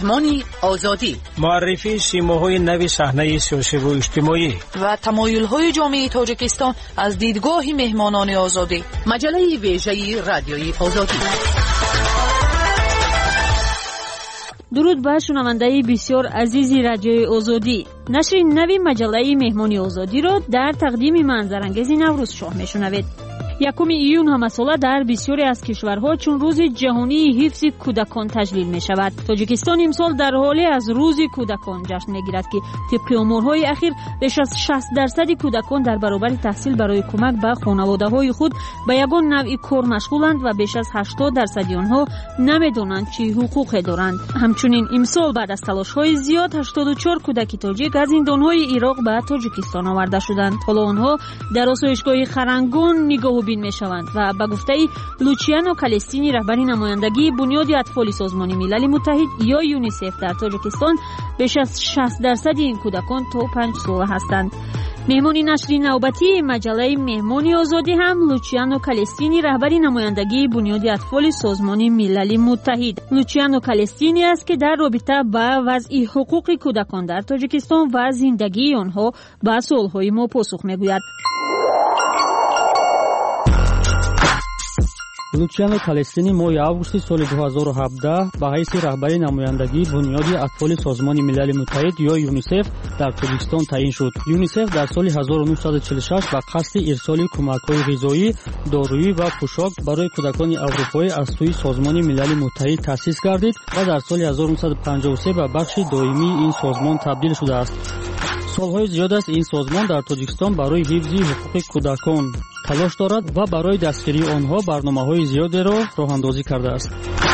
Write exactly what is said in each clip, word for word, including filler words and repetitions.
مهمانی آزادی، معرفی شیماهای نوی صحنه سیاسی و اجتماعی و تمایل‌های جامعه تاجیکستان از دیدگاه مهمانان آزادی. مجله ویژه رادیوی آزادی. درود بر شنوندگان بسیار عزیزی رادیوی آزادی. نشر نوی مجله مهمانی آزادی را در تقدیم منظرانگیز نوروز شاه میشنوید. یکم ایون همساله در بسیاری از کشورها چون روز جهانی حفظ کودکان تجلیل می شود. تاجیکستان امسال در حالی از روز کودکان جشن می گیرد که طبق آمارهای اخیر بیش از شصت درصد کودکان در برابر تحصیل برای کمک به خانواده های خود به یگان نوع کار مشغولند و بیش از هشتاد درصد آنها نمیدانند چه حقوقی دارند. همچنین امسال بعد از تلاش های زیاد هشتاد و چهار کودک تاجیک از زندانهای عراق به تاجیکستان آورده شدند. حالا آنها در آسایشگاه خرنگون نگاه می شوند و به گفته لوچیانو کالستینی رهبر نمایندگی بنیاد اطفال سازمان ملل متحد یا یونیسف در تاجیکستان بیش از شصت درصد این کودکان تا پنج ساله هستند. مهمانی نشر نوبتی مجله مهمانی آزادی هم لوچیانو کالستینی رهبر نمایندگی بنیاد اطفال سازمان ملل متحد. لوچیانو کالستینی است که در رابطه با وضع حقوق کودکان در تاجیکستان و زندگی آنها به سوالهای ما پاسخ میگوید. لوچیانو کالستینی ماه августи соли دو هزار و هفده به حیث رهبر نمایندگی بنیاد اطفال سازمان ملل متحد یا یونیسف در تاجیکستان تعیین شد. یونیسف در سال هزار و نهصد و چهل و شش به قصد ارسال کمک‌های غذایی، دارویی و پوشاک برای کودکان اروپایی از سوی سازمان ملل متحد تأسیس گردید و در سال هزار و نهصد و پنجاه و سه به بخش دائمی این سازمان تبدیل شده است. سالهای زیاد است این سازمان در تاجیکستان برای حفظ حقوق کودکان تلاش دارد و برای دستگیری آنها برنامه‌های زیادی را راه‌اندازی کرده است.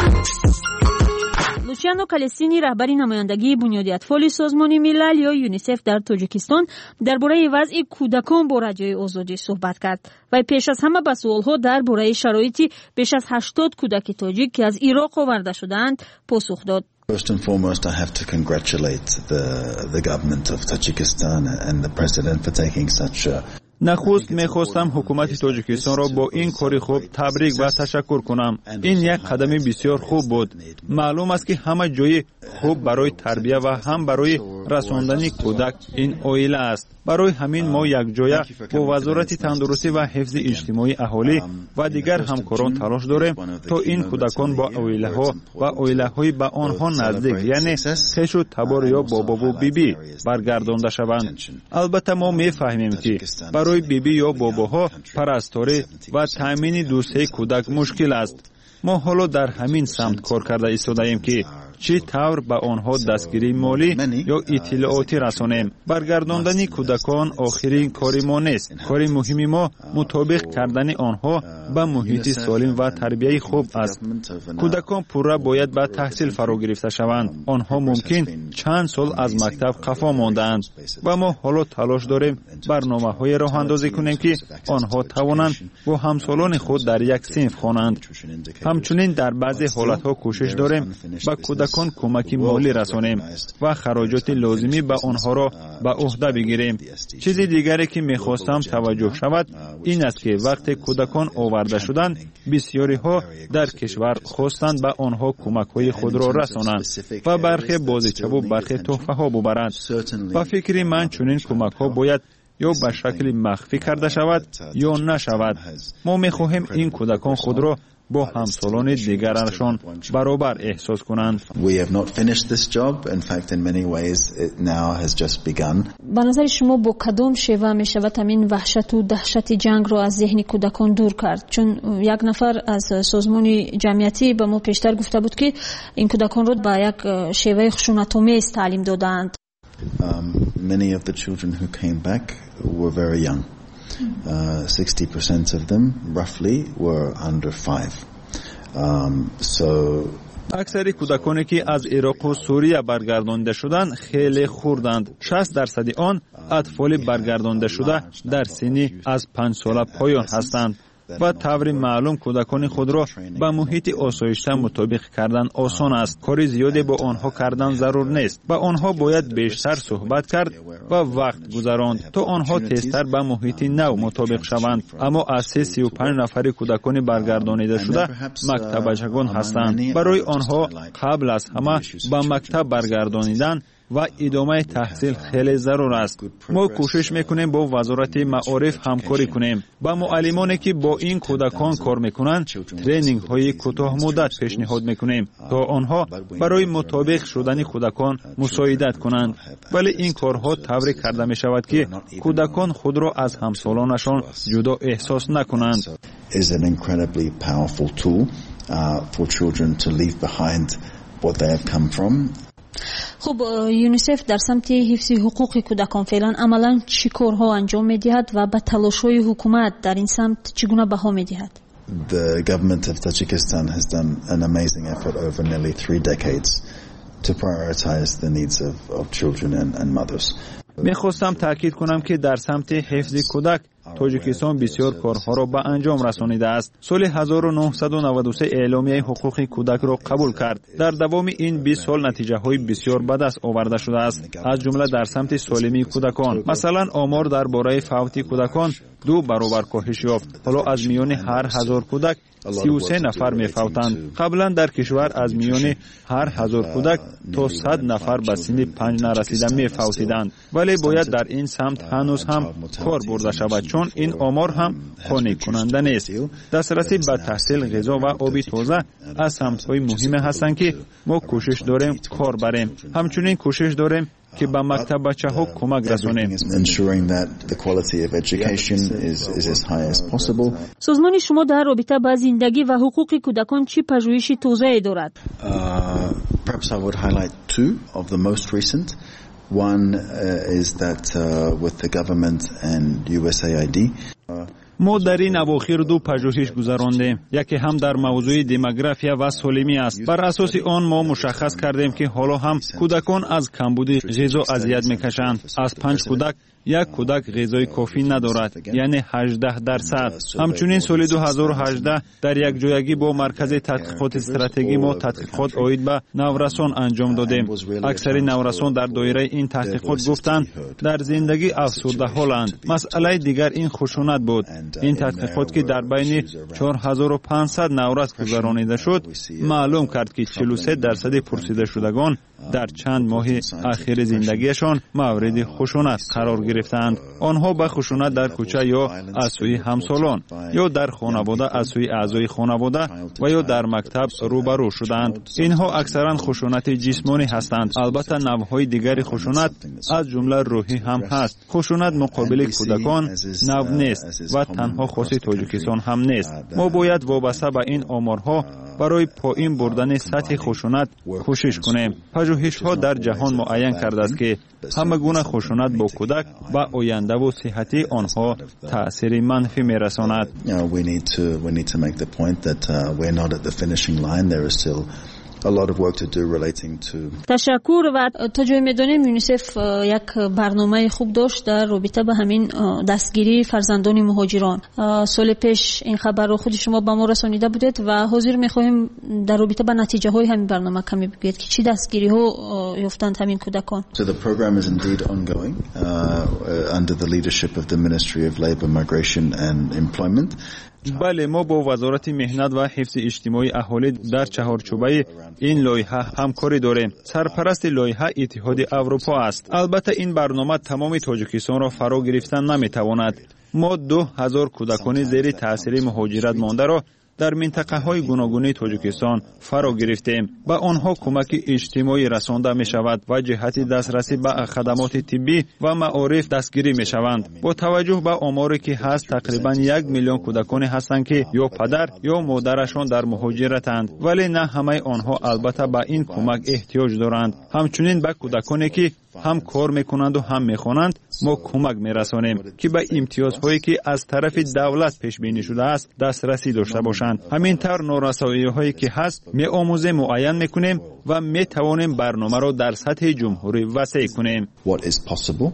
لوچیانو کالستینی رهبر نمایندگی بنیاد اطفال سازمان ملل یا یونیسف در تاجیکستان درباره وضع کودکان با رادیوی آزادی صحبت کرد و پیش از همه به سوال‌ها درباره شرایط بیش از هشتاد کودک تاجیک که از عراق آورده شدند پاسخ داد. First and foremost, I have to congratulate the the government of Tajikistan and the president for taking such a نخست میخواستم حکومت تاجیکستان را با این کاری خوب تبریک و تشکر کنم. این یک قدم بسیار خوب بود. معلوم است که همه جای خوب برای تربیت و هم برای رساندن کودک این عائله است. برای همین ما یک جایه با وزارت تندرستی و حفظ اجتماعی اهالی و دیگر همکاران تلاش داریم تا این کودکان با عائله ها و عائله های به آنها نزدیک یعنی خیش و تبار یا بابا و بیبی برگردانده شوند. البته ما میفهمیم که برای بیبی یا باباها پرستاری و تامین دوستی کودک مشکل است. ما حالا در همین سمت کار کرده ایستاده‌ایم که چی طور به آنها دستگیری مالی یا اطلاعاتی رسانیم. برگرداندن کودکان آخرین کاری ما نیست. کار مهمی ما مطابق کردن آنها به محیط سالم و تربیت خوب است. کودکان پورا باید به تحصیل فرا گرفته شوند. آنها ممکن چند سال از مکتب خفا ماندند و ما حالا تلاش داریم برنامه‌های راه اندازی کنیم که آنها توانند با همسالان خود در یک صنف خوانند. همچنین در بعضی حالت‌ها کوشش داریم به کودکان کمک مالی رسانیم و خراجات لازمی به آنها را به عهده بگیریم. چیز دیگری که می‌خواستم توجه شود این است که وقتی کودکان آورده شدند بسیاری ها در کشور خواستند به آنها کمک‌های خود را رسانند و برخی بازیچه و برخی تحفه‌ها ببرند. و فکر من چنین کمک‌ها باید یا به شکل مخفی کرده شود یا نشود. ما می‌خواهیم این کودکان خود را با همسالان دیگرشان برابر احساس کنند. We have not finished this job. In fact, in many ways, it now has just begun. به نظر شما با کدام شیوه می شود همین وحشت و دهشت جنگ را از ذهن کودکان دور کرد؟ چون یک نفر از سازمان جمعیتی به ما پیشتر گفته بود که این کودکان را با یک شیوه خشونت‌آمیز تعلیم دادند. Um, many of the children who came back were very young. Uh, sixty percent of them roughly were under five. Um, so اکثر کودکانی که از عراق و سوریه برگردانده شدند خیلی خردند. شصت درصد آن اطفال برگردانده شده در سنی از پنج ساله پایان هستند. و طور معلوم کودکان خود را به محیط آسایشته مطابق کردن آسان است. کار زیادی با آنها کردن ضرور نیست. با آنها باید بیشتر صحبت کرد و وقت گذراند تا آنها تیزتر به محیط نو مطابق شوند. اما از سی و پنج نفر کودکان برگردانیده شده مکتب بچگان هستند. برای آنها قبل از همه به مکتب برگردانیدن و ادامه تحصیل خیلی ضرور است. ما کوشش میکنیم با وزارت معارف همکاری کنیم. با معلمانی که با این کودکان کار میکنند ترینینگ های کوتاه مدت پیشنهاد میکنیم تا آنها برای مطابق شدن کودکان مساعدت کنند. ولی این کارها طوری کرده می شود که کودکان خود را از همسالانشان جدا احساس نکنند. is an incredibly powerful tool uh, for children to leave behind what they have come from. خب یونیسف در سمت حفظ حقوق کودکان فعلا عملا چی کارها انجام می‌دهد و به تلاش‌های حکومت در این سمت چگونه بها می‌دهد؟ The government of Tajikistan has done an amazing effort over nearly three decades to prioritize the needs of, of children and, and mothers. میخواستم تاکید کنم که در سمت حفظ کودک تاجیکستان بسیار کارها را به انجام رسانیده است. سال هزار و نهصد و نود و سه اعلامیه حقوق کودک را قبول کرد. در دوام این بیست سال نتیجه های بسیار به دست آورده شده است، از جمله در سمت سالمی کودکان. مثلا آمار درباره فوت کودکان دو برابر کاهش یافت. حالا از میان هر هزار کودک سی و سه نفر میفوتند. قبلا در کشور از میان هر هزار کودک تا صد نفر به سن پنج نرسیده میفوتیدند. ولی باید در این سمت هنوز هم کار برده شود، چون این آمار هم قانع کننده نیست. دسترسی به تحصیل، غذا و آب تازه از سمت‌های مهم هستند که ما کوشش داریم کار بریم. همچنین کوشش داریم که به مکتب بچه‌ها کمک رسانیم. سازمان شما در رابطه با زندگی و حقوق کودکان چه پژوهش توسعه دارد؟ Perhaps I would highlight two of the most recent. One uh, is that uh, with the government and U S A I D. ما در این اواخر دو پژوهش گذراندیم. یکی هم در موضوع دموگرافیا و سالمی است. بر اساس آن ما مشخص کردیم که حالا هم کودکان از کمبود غذا اذیت میکشند. از پنج کودک یک کودک غذای کافی ندارد، یعنی هجده درصد. همچنین سال دو هزار و هجده در یک جایگی با مرکز تحقیقات استراتژی ما تحقیقات عاید به نورسان انجام دادیم. اکثر نورسان در دایره این تحقیقات گفتند در زندگی افسرده حالند. مسئله دیگر این خشونت بود. این تحقیقات که در بین چهار هزار و پانصد نورس گذرانیده شد معلوم کرد که چهل و سه درصد پرسیده شدگان در چند ماه اخیر زندگیشان مورد خشونت قرار گرفتند. آنها به خشونت در کوچه یا از سوی همسالان یا در خانواده از سوی اعضای خانواده و یا در مکتب روبرو شدند. اینها اکثرا خشونت جسمانی هستند. البته نوع‌های دیگر خشونت از جمله روحی هم هست. خشونت مقابل کودکان نوع نیست و تنها خاص تاجیکستان هم نیست. ما باید وابسته به این آمارها برای پایین بردن سطح خشونت کوشش کنیم. پژوهش‌ها در جهان معین کرده است که همه گونه خشونت با کودک و آینده و صحتی آنها تأثیر منفی می‌رساند. We need to we need to make the point that uh, we're not at the finishing line. There is still a lot of work to do relating to. تشکر. و تا جای میدونیم یونیسف یک برنامه خوب داشت در رابطه با همین دستگیری فرزندان مهاجران. سال پیش این خبر رو خود شما به ما رسانیده بودید و حاضر می‌خواهیم در رابطه با نتیجه های همین برنامه کمی بگید که چی دستگیری ها یافتند همین کودکان. So the program is indeed ongoing uh, under the leadership of the Ministry of Labour, Migration and Employment. بله، ما با وزارت مهنت و حفظ اجتماعی اهالی در چهارچوبه این لایحه همکاری داریم. سرپرست لایحه اتحاد اروپا است. البته این برنامه تمام تاجیکستان را فرا گرفتن نمیتواند. ما دو هزار کودکان زیر تاثیر مهاجرت مانده را در منطقه های گوناگون تاجیکستان فرا گرفتیم. با آنها کمک اجتماعی رسانده می شود و جهت دسترسی به خدمات طبی و معارف دستگیری می شوند. با توجه به آماری که هست تقریبا یک میلیون کودکانی هستند که یا پدر یا مادرشان در مهاجرتند، ولی نه همه آنها البته به این کمک احتیاج دارند. همچنین به کودکانی که هم کار میکنند و هم میخوانند ما کمک میرسانیم که به امتیازهایی که از طرف دولت پیش بینی شده است دسترسی داشته باشند. همینطور نارسایی‌هایی که هست می آموزه معین میکنیم و می توانیم برنامه را در سطح جمهوری وسیع کنیم. What is possible,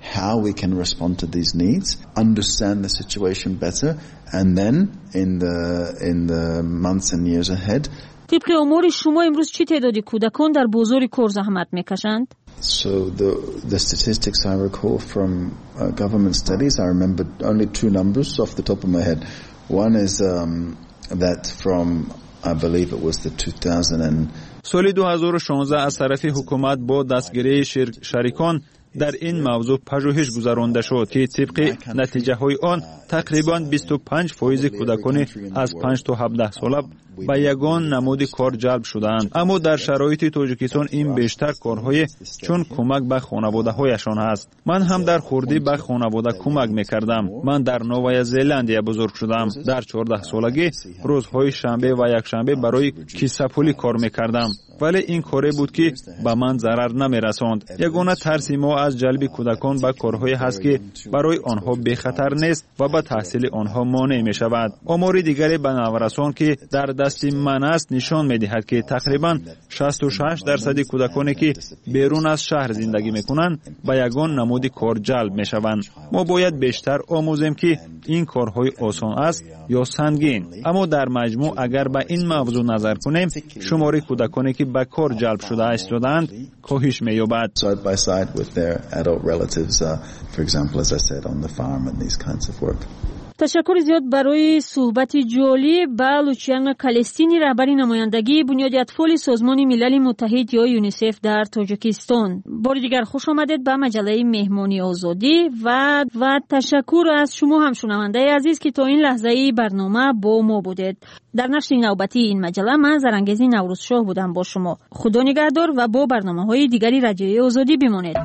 how we can respond to these needs, understand the situation better, and then in the in the months and years ahead. طبق آمار شما امروز چه تعدادی کودکان در بازار کار زحمت میکشند؟ So the the statistics I recall from uh, government studies, I remember only two numbers off the top of my head. One is um, that from I believe it was the two thousand and سال دو هزار و شانزده از طرف حکومت با دستگیری شریکان در این موضوع پژوهش گذرانده شد که طبق نتیجه های آن تقریباً بیست و پنج فیصد کودکان از پنج تا هفده ساله به یگان نمود کار جلب شدند. اما در شرایط تاجیکستان این بیشتر کارهای چون کمک به خانواده هایشان است. من هم در خوردی به خانواده کمک میکردم. من در نوآ زلندیا بزرگ شدم. در چهارده سالگی روزهای شنبه و یک شنبه برای کیسه پولی کار میکردم. ولی این کاری بود که به من ضرر نمیرساند. یگانه ترس ما از جلب کودکان به کارهایی هست که برای آنها بی خطر نیست و به تحصیل آنها مانع می شود. آمار دیگری به نورسان که در دست من است نشان می دهد که تقریبا شصت و شش درصد کودکانی که بیرون از شهر زندگی می کنند به یگان نمود کار جلب می شوند. ما باید بیشتر آموزیم که این کارهای آسان است یا سنگین. اما در مجموع اگر به این موضوع نظر کنیم شمار کودکانی که به کار جلب شده ایستادند کاهش می‌یابد. Side by side with their adult relatives, uh, for example, as I said, on the farm and these kinds of work. تشکر زیاد برای صحبت جالب با لوچیان کالستینی رهبر نمایندگی بنیاد اطفال سازمان ملل متحد یا یونیسف در تاجیکستان. بار دیگر خوش آمدید به مجله مهمانی آزادی و و تشکر از شما هم شنونده عزیز که تا این لحظه برنامه با ما بودید. در نشر نوبتی این مجله من زرنگیز نوروز شاه بودم با شما. خدا نگهدار و با برنامه‌های دیگری رادیوی آزادی بمانید.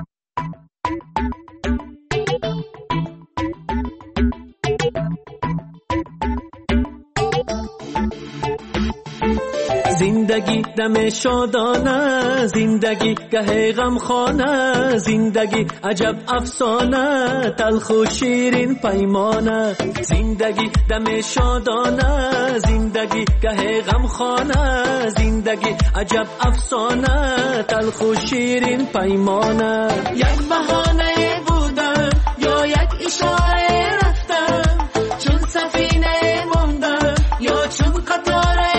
زندگی دم شادانه، زندگی گه غمخانه، زندگی عجب افسانه، تلخ و شیرین پیمانه. زندگی دم شادانه، زندگی گه غمخانه، زندگی عجب افسانه، تلخ و شیرین پیمانه. یک بهانه بودن یا یک اشاره رفتن، چون سفینه موندن یا چون قطاره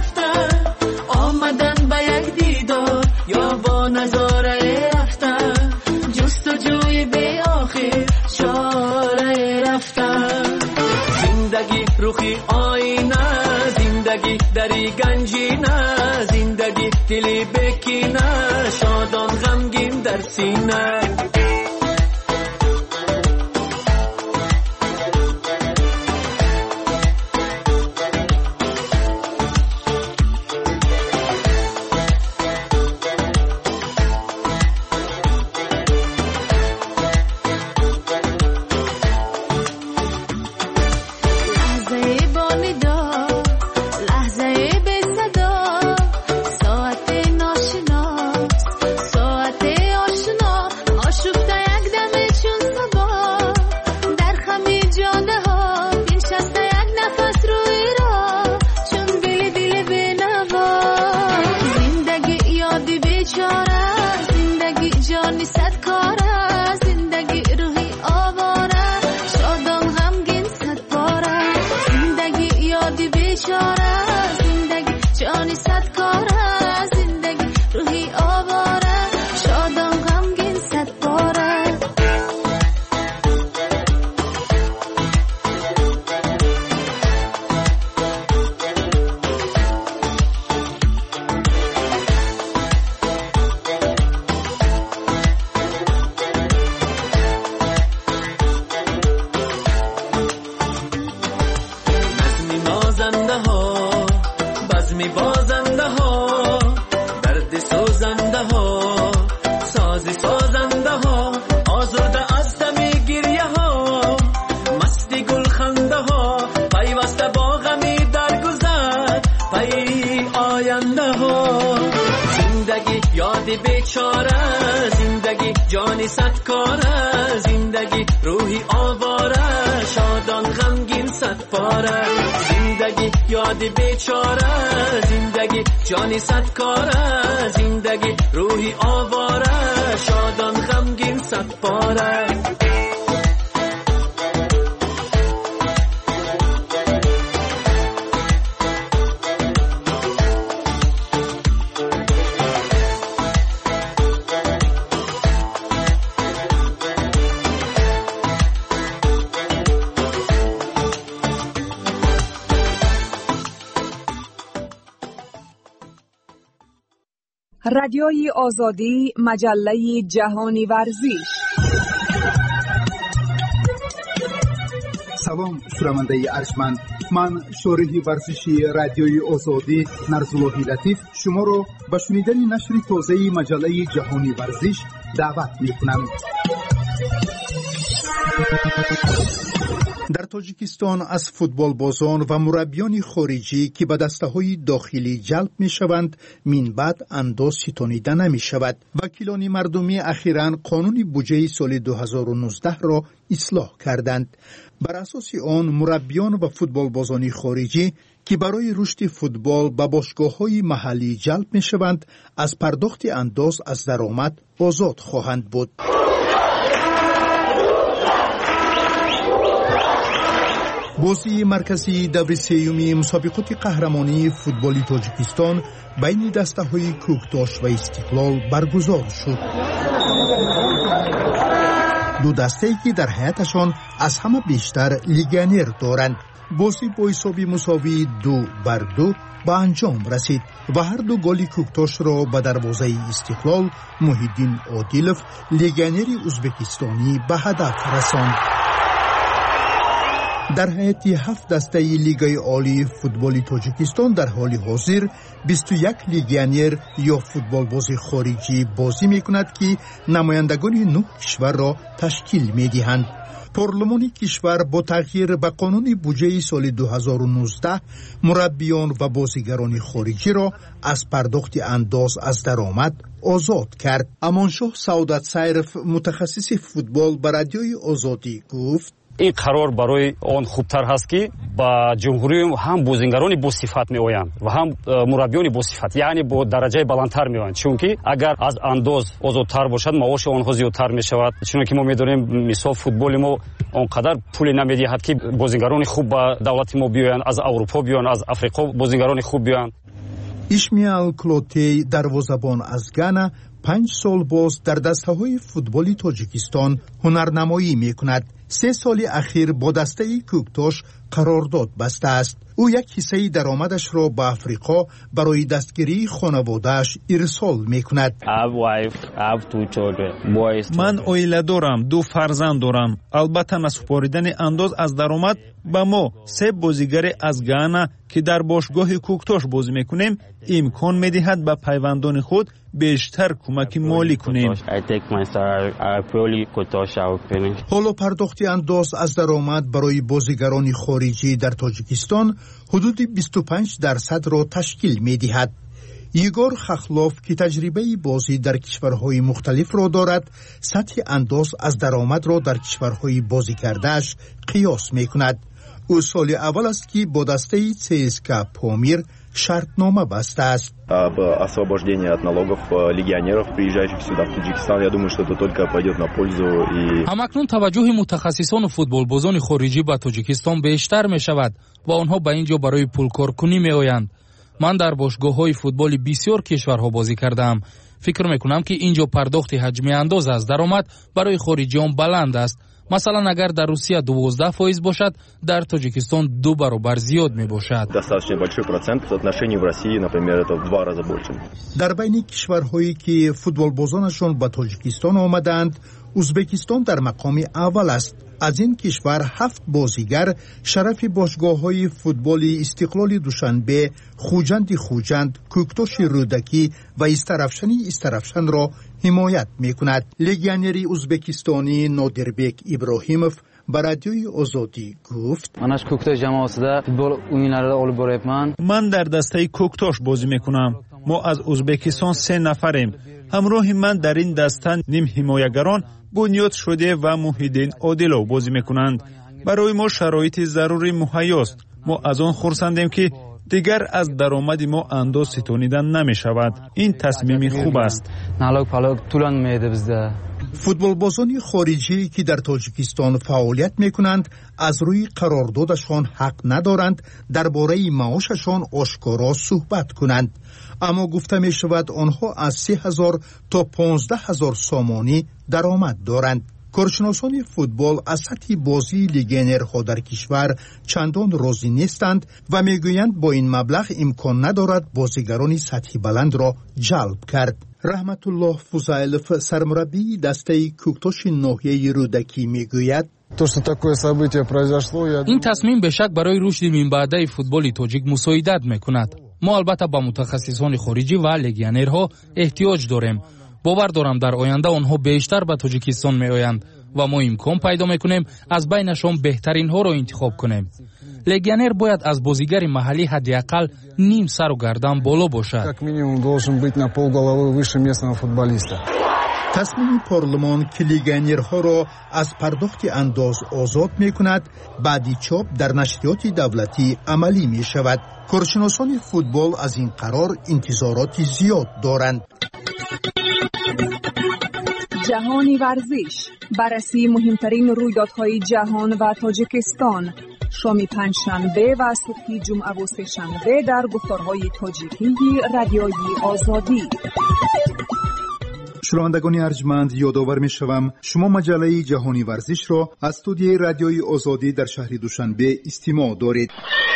یا با نظاره رفتن، جستجوی بی آخر شاره رفتن. زندگی روخی آینه، زندگی دری گنجینه، زندگی دلی بکینه، شادان غمگین در سینه. بیچاره، زندگی جانی صدکاره، زندگی روحی آواره، شادان غمگین صد پاره. زندگی یاد بیچاره، زندگی جانی صدکاره، زندگی روحی آواره، شادان غمگین صد پاره. رادیوی آزادی، مجله جهانی ورزش. سلام شنونده ارجمند، من شارح ورزشی رادیوی آزادی نرزالله لطیف شما را به شنیدن نشر تازه مجله جهانی ورزش دعوت می‌کنم. در تاجیکستان از فوتبال بازان و مربیان خارجی که به دسته‌های داخلی جلب می‌شوند من بعد انداز ستانیده نمی‌شود. وکیلان مردمی اخیراً قانون بودجه سال دو هزار و نوزده را اصلاح کردند. بر اساس آن مربیان و فوتبال بازان خارجی که برای رشد فوتبال به باشگاه‌های محلی جلب می‌شوند از پرداخت انداز از درآمد آزاد خواهند بود. بازی مرکزی دور سیومی مسابقات قهرمانی فوتبالی تاجیکستان بین دسته‌های کوکتاش و استقلال برگزار شد. دو دسته‌ای که در حیاتشان از همه بیشتر لیگانر دارند. بازی با حساب مساوی دو بر دو به انجام رسید و هر دو گل کوکتاش را به دروازه استقلال محیدین عادیلوف لیگانر ازبکستانی به هدف رساند. در حیات هفت دسته لیگای عالی فوتبالی تاجیکستان در حال حاضر بیست و یک لیگانر یا فوتبال باز خارجی بازی می کند که نمایندگان نه کشور را تشکیل می دهند. پارلمان کشور با تغییر به قانون بودجه سال دو هزار و نوزده مربیان و بازیگران خارجی را از پرداخت انداز از درآمد آزاد کرد. امانشاه سعادت سیرف متخصص فوتبال به رادیوی آزادی گفت: این قرار برای آن خوبتر هست که با جمهوری هم بازیگرانی با صفت می آیند و هم مربیان با صفت، یعنی با درجه بلندتر می آیند، چون که اگر از انداز آزادتر باشد معاش آنها زیادتر می شود. چون که ما می داریم مثال فوتبال ما آنقدر پول نمی دهد که بازیگران خوب با دولت ما بیایند، از اروپا بیایند، از افریقا بازیگران خوب بیایند. اشمیال کلوتی دروازه‌بان از گانا پنج سال باز در دسته‌های فوتبالی تاجیکستان هنرنمایی می‌کند. سه سال اخیر با دسته کوکتاش قرارداد بسته است. او یک حصه درآمدش را به افریقا برای دستگیری خانواده‌اش ارسال می‌کند. من عائله دارم، دو فرزند دارم. البته نسپاریدن انداز از درآمد به ما سه بازیگر از گانا که در باشگاه کوکتاش بازی می‌کنیم امکان می‌دهد به پیوندان خود بیشتر کمک مالی کنیم. حالا پرداخت انداز از درآمد برای بازیگران خارجی در تاجیکستان حدود بیست و پنج درصد را تشکیل می‌دهد. یگور خخلوف که تجربه بازی در کشورهای مختلف را دارد، سطح انداز از درآمد را در کشورهای بازی کردهش قیاس می‌کند. او سال اول است که با دسته سی اس کے پامیر شرطنامه بسته است. об освобождении от налогов легионеров, приезжающих сюда в Таджикистан. Я думаю, что это только пойдет на пользу и همکنون توجه متخصصان فوتبال بازان خارجی به تاجیکستان بیشتر می شود و آنها به اینجا برای پولکارکنی می آیند. من در باشگاه‌های فوتبال بسیار کشورها بازی کردم. فکر میکنم که اینجا پرداخت حجم انداز از درآمد برای خارجیان بلند است. مثلا اگر در روسیه دوازده فایز باشد، در تاجیکستان دو برابر زیاد می باشد. در بین کشورهایی که فوتبال بازانشان به تاجیکستان آمدند، ازبکستان در مقام اول است. از این کشور هفت بازیگر شرف باشگاه‌های فوتبالی استقلال دوشنبه، خوجند خوجند، کوکتاش رودکی و استرافشانی استرافشان را حمایت می‌کند. لگیانری ازبکستانی نادربک ابراهیموف به رادیوی آزادی گفت: من در دسته کوکتاش بازی می‌کنم. ما از ازبکستان سه نفریم. همراه من در این دسته نیم حمایتگران بنیاد شده و محیدین عادیلوف بازی میکنند. برای ما شرایط ضروری مهیاست. ما از آن خرسندیم که دیگر از درآمد ما انداز ستانیدن نمی شود. این تصمیم خوب است. فوتبال بازان خارجی که در تاجیکستان فعالیت میکنند از روی قراردادشان حق ندارند درباره معاششان آشکارا صحبت کنند، اما گفته می شود آنها از سه هزار تا پانزده هزار سامانی درآمد دارند. کارشناسان فوتبال از سطح بازی لیگیونرها در کشور چندان راضی نیستند و میگویند با این مبلغ امکان ندارد بازیگران سطح بلند را جلب کرد. رحمت الله فوزایلوف سرمربی دسته کوکتاش ناحیه رودکی میگوید این تصمیم به شک برای رشد منبعده فوتبال تاجیک مساعدت میکند. ما البته با متخصصان خارجی و لیگیونرها احتیاج داریم. باور دارم در آینده آنها بیشتر به تاجیکستان میآیند و ما امکان پیدا میکنیم از بینشان بهترین ها را انتخاب کنیم. لیگیونر باید از بازیگر محلی حداقل نیم سر و گردن بالا باشد. تصمیم پارلمان که لیگیونرها را از پرداخت انداز آزاد می کند بعدی چاپ در نشریات دولتی عملی می شود. کارشناسان فوتبال از این قرار انتظارات زیاد دارند. جهانی ورزش، بررسی مهمترین رویدادهای جهان و تاجیکستان، شام پنجشنبه و صبح جمعه و سه‌شنبه در گفتارهای تاجیکی رادیوی آزادی. شنوندگان ارجمند، یادآور می‌شوم شما مجله جهانی ورزش را از استودیوی رادیوی آزادی در شهر دوشنبه استماع دارید.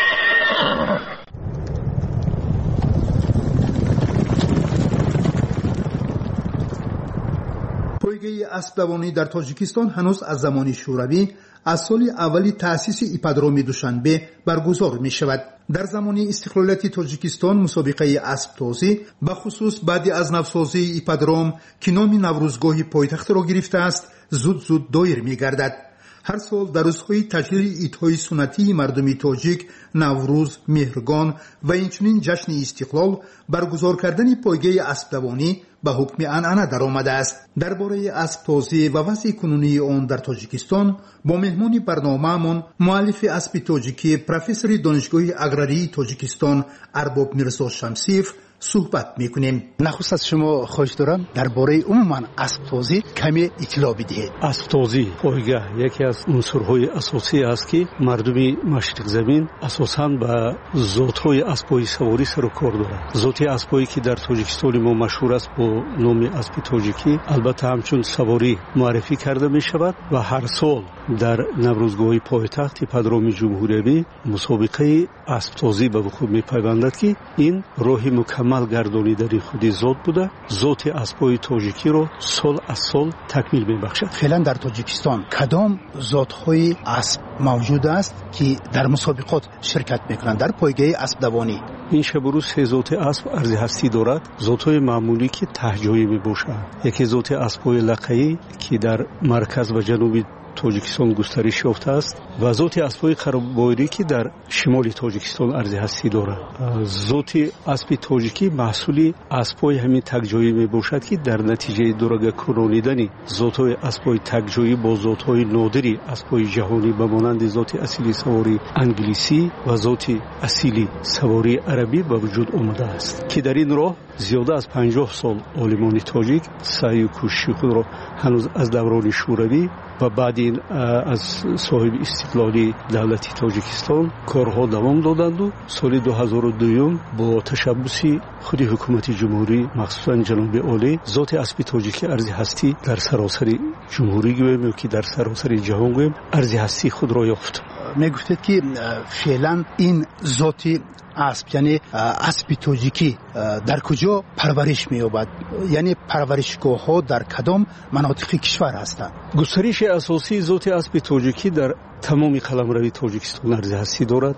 پایگاه اسب دوانی در تاجیکستان هنوز از زمان شوروی از سال اولی تأسیس ایپادروم دوشنبه برگزار می شود. در زمان استقلالیت تاجیکستان مسابقه اسب تازی به خصوص بعد از نوسازی ایپادروم که نام نوروزگاه پایتخت را گرفته است زود زود دایر می گردد. هر سال در روزهای تجلیل عیدهای سنتی مردم تاجیک نوروز، مهرگان و اینچنین جشن استقلال برگزار کردن پایگاه اسب دوانی به حکم عنعنه در آمده است. درباره اسب تازی و وضع کنونی آن در تاجیکستان با مهمان برنامه‌مان مؤلف اسب تاجیکی پروفسور دانشگاه اگراری تاجیکستان ارباب میرزا شمسیف صحبت میکنیم. نخست از شما خواهش دارم درباره عموما اسب تازی کمی اطلاع بدهید. اسب تازی پایگاه یکی از عنصرهای اساسی است که مردم مشرق زمین اساساً به ذات‌های اسب‌های سواری سر و کار دارند. ذات اسب‌هایی که در تاجیکستان ما مشهور است با نام اسب تاجیکی البته همچون سواری معرفی کرده می شود و هر سال در نوروزگاه پایتخت ایپادروم جمهوری مسابقه اسب تازی به وقوع می پیوندد که این راه مکمل گردانیدن خود ذات بوده. ذات اسب‌های تاجیکی رو سال از سال تکمیل می بخشد. فعلا در تاجیکستان کدام ذات‌های اسب موجود است که در مسابقات شرکت میکنند در پایگاه اسب دوانی؟ این شبروز سه ذات اسب ارزی هستی دارد. ذات‌های معمولی که تهجویی می باشند. یکی ذات اسب‌های لقایی که در مرکز و جنوب تاجیکستان گسترش یافته است و ذات اسب‌های خراب‌بایری که در شمال تاجیکستان ارزی هستی دارد. ذات اسب تاجیکی محصولی اسب‌های همین تکجایی می باشد که در نتیجه درگه کنانیدن ذات‌های اسب‌های تکجایی با ذات‌های نادری اسب‌های جهانی به مانند ذات اصیلی سواری انگلیسی و ذات اصیلی سواری عربی به وجود آمده است که در این راه زیاده از پنجاه سال عالمان تاجیک سعی و کوشش خود را هنوز از دوران شوروی و بعد این از صاحب استقلالی دولتی تاجیکستان کارها دوام دادند و سال دو هزار و دو با تشبثی خود حکومت جمهوری مخصوصا جناب عالی ذات اسب تاجیکی ارزی هستی در سراسر جمهوری گویم که در سراسر جهان گویم ارزی هستی خود را یافت. می گفتید که فعلا این ذاتی اسب یعنی اسب تاجیکی در کجا پرورش می‌یابد؟ یعنی پرورشگاه ها در کدام مناطق کشور هستند؟ گسترش اساسی ذات اسب تاجیکی در تمام قلمرو تاجیکستان ارزی هستی دارد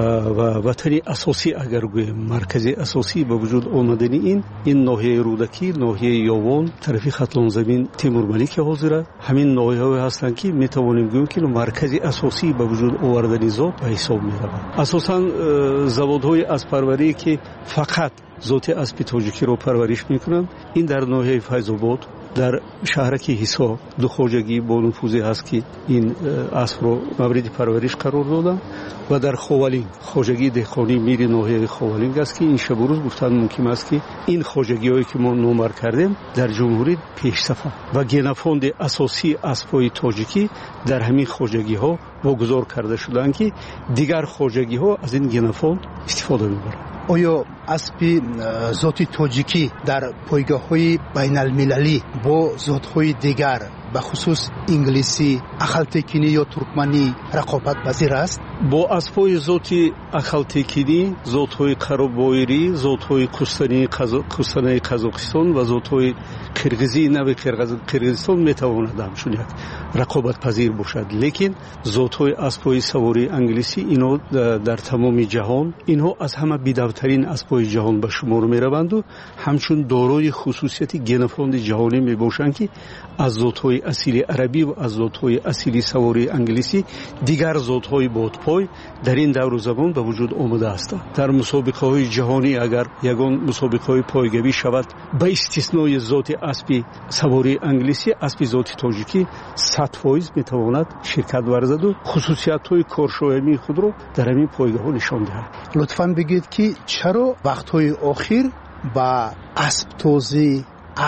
و وطن اساسی اگر گویم مرکز اساسی به وجود آمدن این این ناحیه رودکی، ناحیه یاوان، طرفی خطلان زمین تیمور ملیک حاضره. همین ناحیه‌ها هستند که می توانیم گوییم که مرکز اساسی به وجود آوردن ذات به حساب می‌رود. اساساً زوادهای اسب‌پروری که فقط ذات اسب تاجیکی رو پرورش می‌کنند این در ناحیه فیض‌آباد در شهرک حصار دو خواجگی با نفوذی هست که این اسب رو مورد پرورش قرار دادن و در خوالین خواجگی دهقانی میری ناحیه خوالین است که این شب و روز گفتن ممکن است که این خواجگی هایی که ما نمر کردیم در جمهوری پیش صفحه و گنفاند اساسی اسب‌های تاجیکی در همین خواجگی ها واگذار کرده شدند که دیگر خواجگی ها از این گنفاند استفاده می‌برند. آیا اسب ذات تاجیکی در پایگاه‌های بین‌المللی با ذات‌های دیگر به خصوص انگلیسی، اخالتکینی یا ترکمنی رقابت پذیر است؟ با اسب‌های ذاتی اخالتکینی، ذات‌های قرابویری، ذات‌های قوستانی قوستانی قزاقستان و ذات‌های قرغیزی نوع قرغیزستان میتواند همچون یک رقابت پذیر باشد. لیکن ذات‌های اسب‌های سواری انگلیسی اینا در تمام جهان اینها از همه بی‌دوترین اسب‌های جهان به شمار می‌روند و همچون دارای خصوصیت گنفاند جهانی میباشند که از ذات‌های اصیل عربی و از ذات‌های اصیل سواری انگلیسی دیگر ذات‌های بادپای در این دور و زمان به وجود آمده است. در مسابقه‌های جهانی اگر یگان مسابقه‌های پایگویی شود به استثنای ذات اسب سواری انگلیسی، اسب ذات تاجیکی صد فیصد میتواند شرکت ورزد و خصوصیت‌های کارشایمی خود را در این پایگاه‌ها نشان دهد. لطفاً بگید که چرا وقت‌های اخیر با اسب توزی،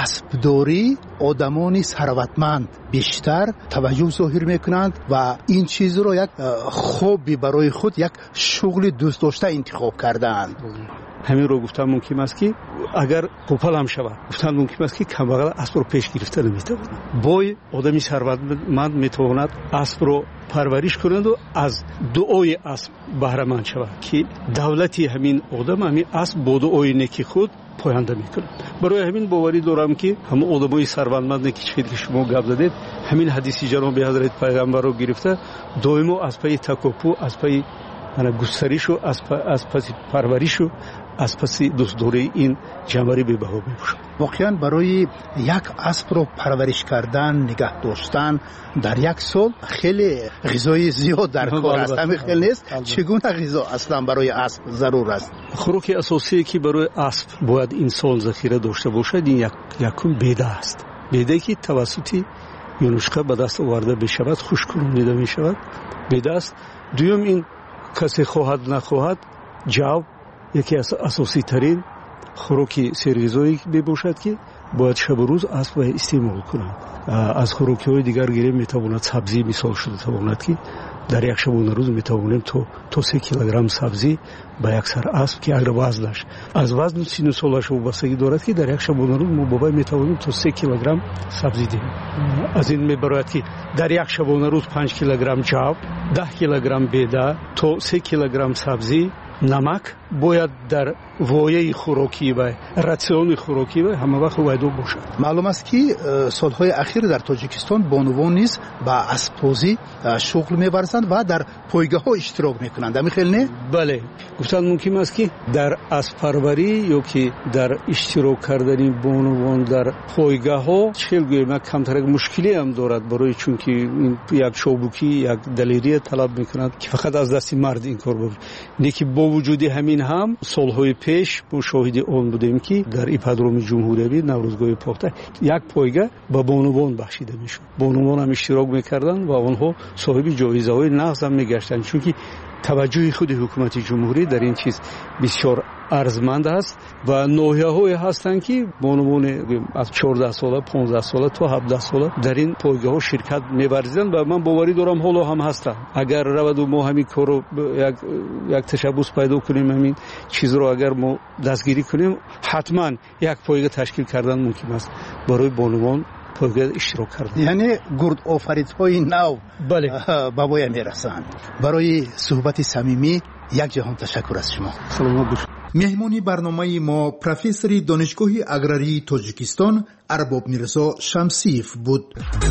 اسبداری آدمان ثروتمند بیشتر توجه ظاهر میکنند و این چیز رو یک خوبی برای خود، یک شغل دوست داشته انتخاب کردند؟ همین رو گفتم ممکن است که اگر قوپل هم شود گفتن ممکن است که کمبغل اسب رو پیش گرفته نمیتواند. بای آدمی ثروتمند میتواند اسب رو پرورش کنند و از دعای اسب بهره مند شود که دولتی همین آدم همین اسب با دعای نیکی خود پاینده میکنه. برای همین باوری دارم که همه آدمای ثروتمند که شما گپ زدید همین حدیث جناب حضرت پیغمبر رو گرفته دائما از پای تکاپو، از پای گسترش و از پس پرورش و از پس دوستداری این جنبری به بها میباشد. واقعا برای یک اسب رو پرورش کردن، نگه داشتن در یک سال خیلی غذای زیاد در کار است. همین خیلی نیست. چگونه غذا اصلا برای اسب ضرور است؟ خوراک اساسی که برای اسب باید انسان ذخیره داشته باشد این یک یکم بیده است. بیده که توسط یونشقه به دست آورده بشود، خشک کنونده میشود. بیده است. دوم این کسی خواهد نخواهد جو یکی از اساسی ترین خوراک سرغذایی بباشد که باید شب و روز اسب استعمال کنند. از خوراکی های دیگر گیره میتواند سبزی مثال شده تواند که در یک شبانه روز میتوانیم تو تو سه کیلوگرم سبزی به یک سر اسب که اگر وزنش از وزن سین سالش وابستگی دارد که در یک شبانه روز ما بابا میتوانیم تو سه کیلوگرم سبزی دهیم. از این میبراید که در یک شبانه روز پنج کیلوگرم جو، ده کیلوگرم بیده، تو سه کیلوگرم سبزی، نمک باید در وایه خوراکی و راسیون خوراکی و همه وقت وایدو باشد. معلوم است که سالهای اخیر در تاجیکستان بانوان نیز با اسب‌بازی شغل می‌ورزند و در پایگاه‌ها اشتراک می‌کنند. همین خیلی نه؟ بله. گفتن ممکن است که در اسب پروری یا که در اشتراک کردن بانوان در پایگاه‌ها چه گویم کمتر مشکلی هم دارد برای چون که یک شوبوکی یک دلیری طلب می‌کند که فقط از دست مرد این کار بود. نیکی با وجود همین هم سالهای پیش ما شاهد آن بودیم که در ایپادروم جمهوری نوروزگاه پخته یک پایگاه به بانوان بخشیده میشد. بانوان هم اشتراک میکردند و آنها صاحب جایزه های نغز هم میگشتند چون که توجه خود حکومت جمهوری در این چیز بسیار ارزمند است و نوحه‌های هستند که بانوان از چهارده ساله، پانزده ساله تا هفده ساله در این پایگاه‌ها شرکت می‌ورزند و من باوری دارم حالا هم هستند. اگر رود و ما همین کارو یک یک تشبث پیدا کنیم، همین چیز رو اگر ما دستگیری کنیم، حتما یک پایگاه تشکیل کردن ممکن است برای بانوان پایگاه اشتراک کردن. یعنی گرد آفریدهای نو بله به وای میرسند. برای صحبت صمیمی یک جهان تشکر از شما. سلامت باشید. مهمانی برنامه ما پروفسور دانشگاه اگراری تاجیکستان ارباب میرزا شمسیف بود.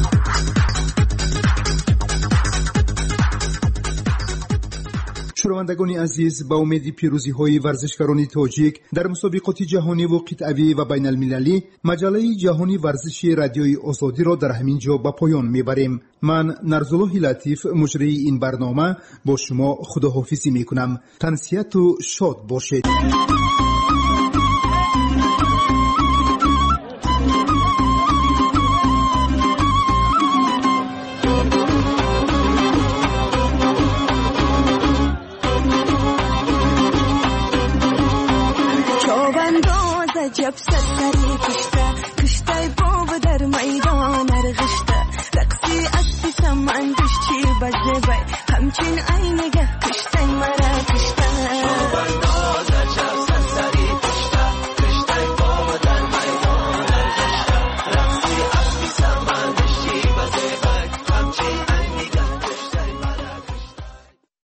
شنوندگان عزیز، با امید پیروزی های ورزشکاران تاجیک در مسابقات جهانی و قطعی و بین المللی، مجله جهانی ورزشی رادیوی آزادی را در همین جا به پایان میبریم. من نرزالله لطیف مجری این برنامه با شما خداحافظی میکنم. تنسیت و شاد باشید. جب سرسری